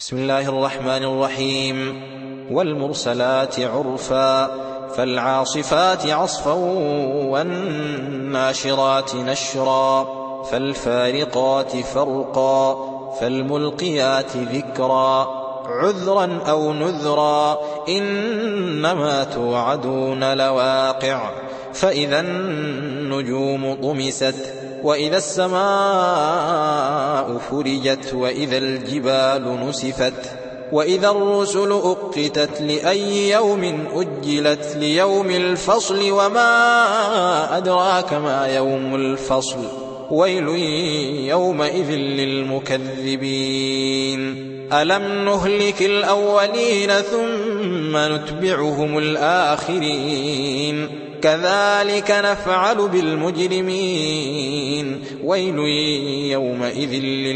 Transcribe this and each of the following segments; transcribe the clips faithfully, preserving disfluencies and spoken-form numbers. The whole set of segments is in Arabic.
بسم الله الرحمن الرحيم. والمرسلات عرفا فالعاصفات عصفا والناشرات نشرا فالفارقات فرقا فالملقيات ذكرا عذرا أو نذرا إنما توعدون لواقع فإذا النجوم طمست وإذا السماء فرجت وإذا الجبال نسفت وإذا الرسل أقتت لأي يوم أجلت ليوم الفصل وما أدراك ما يوم الفصل ويل يومئذ للمكذبين ألم نهلك الأولين ثم نتبعهم الآخرين كذلك نفعل بالمجرمين ويل يومئذ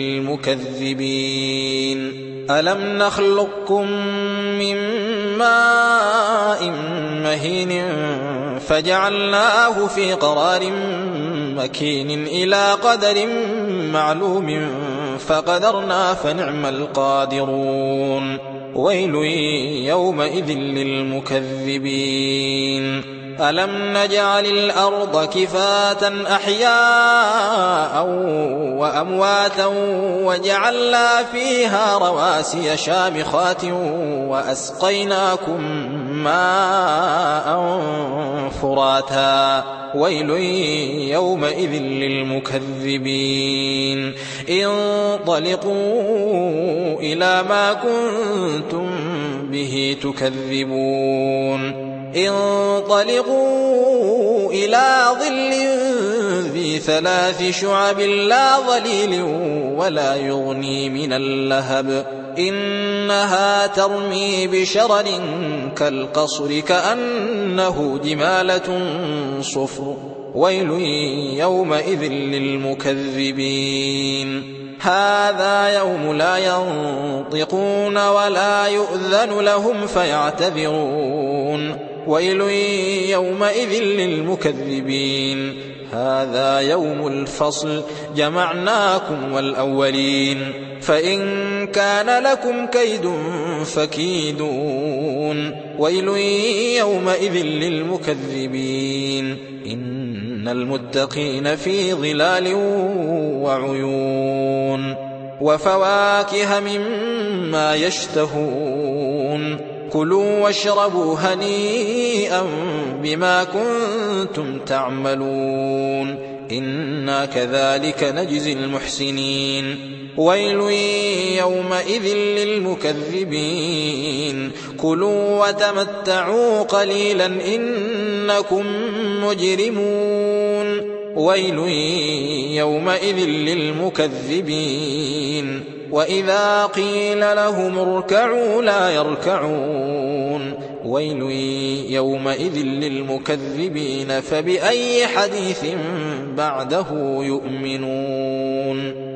للمكذبين ألم نخلقكم من ماء مهين فجعلناه في قرار مكين إلى قدر معلوم فقدرنا فنعم القادرون ويل يومئذ للمكذبين ألم نجعل الأرض كفاة أحياء وأمواتا وجعلنا فيها رواسي شامخات وأسقيناكم ماء فراتا ويل يومئذ للمكذبين انطلقوا إلى ما كنتم به تكذبون انطلقوا إلى ظل ذي ثلاث شعب لا ظليل ولا يغني من اللهب إنها ترمي بشرر كالقصر كأنه جمالة صفر ويل يومئذ للمكذبين هذا يوم لا ينطقون ولا يؤذن لهم فيعتذرون ويل يومئذ للمكذبين هذا يوم الفصل جمعناكم والأولين فإن كان لكم كيد فكيدون ويل يومئذ للمكذبين إن المتقين في ظلال وعيون وفواكه مما يشتهون كلوا واشربوا هنيئا بما كنتم تعملون إنا كذلك نجزي المحسنين ويل يومئذ للمكذبين كلوا وتمتعوا قليلا إنكم مجرمون ويل يومئذ للمكذبين وإذا قيل لهم اركعوا لا يركعون ويل يومئذ للمكذبين فبأي حديث بعده يؤمنون.